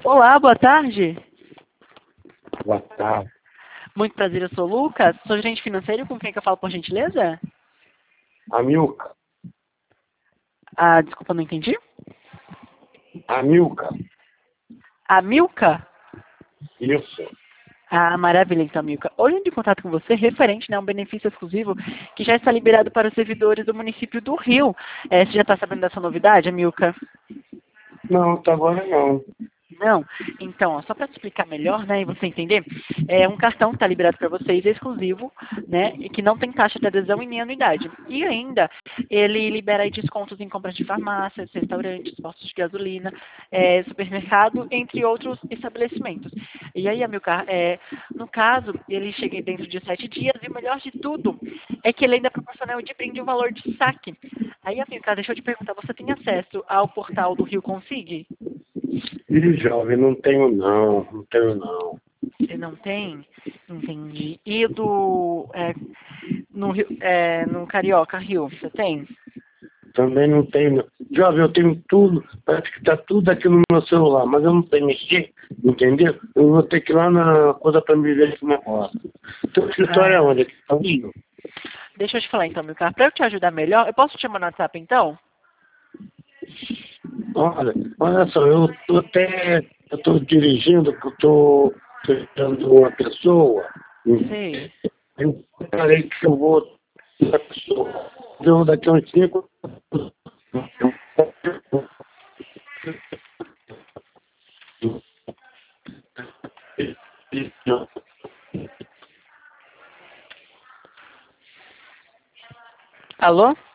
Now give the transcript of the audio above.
Olá, boa tarde. Boa tarde. Muito prazer, eu sou o Lucas. Sou gerente financeiro, com quem que eu falo, por gentileza? Amilcar. Ah, desculpa, não entendi. Amilcar. A Milka? Isso. Ah, maravilha, então, Milka. Hoje eu entro em contato com você referente, né, a um benefício exclusivo que já está liberado para os servidores do município do Rio. Você já está sabendo dessa novidade, Milka? Não, até agora não. Não? Então, ó, só para te explicar melhor, né, e você entender, é um cartão que está liberado para vocês, é exclusivo, né, e que não tem taxa de adesão e nem anuidade. E ainda, ele libera aí descontos em compras de farmácias, restaurantes, postos de gasolina, supermercado, entre outros estabelecimentos. E aí, Amilcar, no caso, ele chega dentro de 7 dias, e o melhor de tudo é que ele ainda proporciona de brinde um valor de saque. Aí, Amilcar, deixa eu te perguntar, você tem acesso ao portal do Rio Consig? Ih, jovem, não tenho não. Não tenho não. Você não tem? Entendi. E no Carioca Rio, você tem? Também não tenho não. Jovem, eu tenho tudo. Parece que está tudo aqui no meu celular, mas eu não sei mexer, entendeu? Eu vou ter que ir lá na coisa para me ver esse negócio. Teu escritório é Ah, onde? Aqui tá Rio? deixa eu te falar então, meu cara. Para eu te ajudar melhor, eu posso te chamar no WhatsApp então? Olha só, eu tô dirigindo, que eu tô esperando uma pessoa. Sei. Eu falei que eu vou da pessoa. Então, daqui a uns 5. Alô?